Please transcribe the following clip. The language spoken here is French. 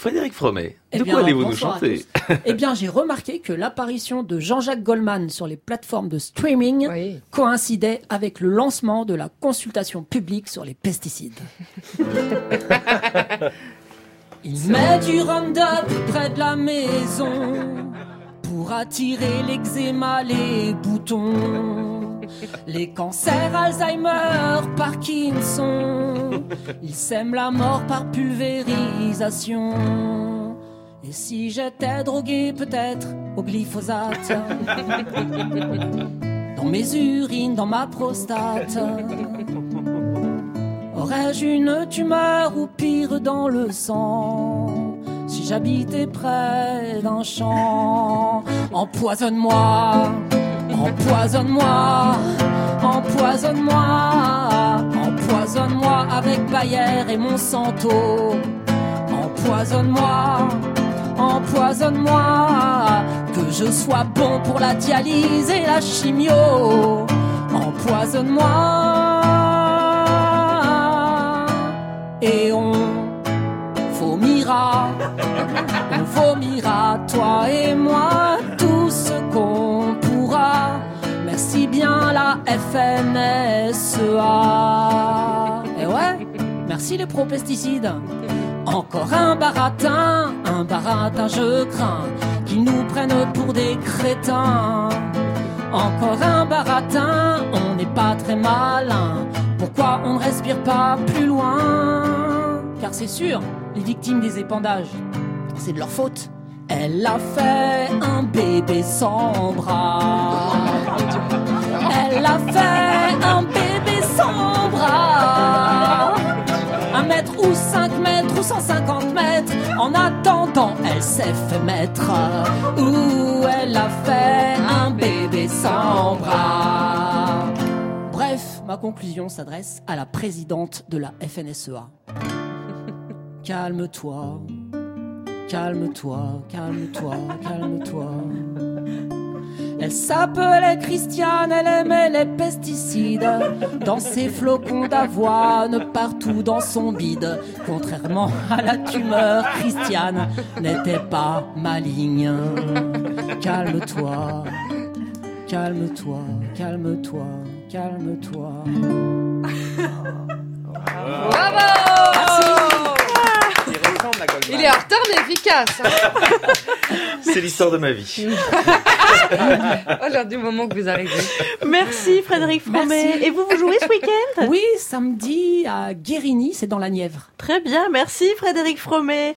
Frédéric Fromet, de quoi allez-vous nous chanter? Eh bien, j'ai remarqué que l'apparition de Jean-Jacques Goldman sur les plateformes de streaming coïncidait avec le lancement de la consultation publique sur les pesticides. Il met du Roundup près de la maison pour attirer l'eczéma, les boutons, les cancers, Alzheimer, Parkinson. Il sème la mort par pulvérisation. Et si j'étais drogué peut-être au glyphosate, dans mes urines, dans ma prostate, aurais-je une tumeur ou pire dans le sang si j'habitais près d'un champ? Empoisonne-moi, empoisonne-moi, empoisonne-moi, empoisonne-moi avec Bayer et Monsanto. Empoisonne-moi, empoisonne-moi, que je sois bon pour la dialyse et la chimio. Empoisonne-moi. Et on vomira, toi et moi, tout ce qu'on pourra. Merci bien la FNSEA. Et ouais, merci les pro-pesticides. Encore un baratin, je crains qu'ils nous prennent pour des crétins. Encore un baratin, on n'est pas très malin. Pourquoi on ne respire pas plus loin? Car c'est sûr, les victimes des épandages, c'est de leur faute. Elle a fait un bébé sans bras. Elle a fait un bébé sans bras. 1 mètre ou 5 mètres ou 150 mètres. En attendant, elle s'est fait mettre. Ouh, elle a fait un bébé sans bras. Bref, ma conclusion s'adresse à la présidente de la FNSEA. Calme-toi, calme-toi, calme-toi, calme-toi. Elle s'appelait Christiane, elle aimait les pesticides. Dans ses flocons d'avoine, partout dans son bide. Contrairement à la tumeur, Christiane n'était pas maligne. Calme-toi, calme-toi, calme-toi, calme-toi. Bravo! Il est en retard mais efficace. C'est l'histoire de ma vie. Oh, l'heure du moment que vous arrivez. Merci Frédéric Fromet. Et vous jouez ce week-end? Oui, samedi à Guérigny, c'est dans la Nièvre. Très bien, merci Frédéric Fromet.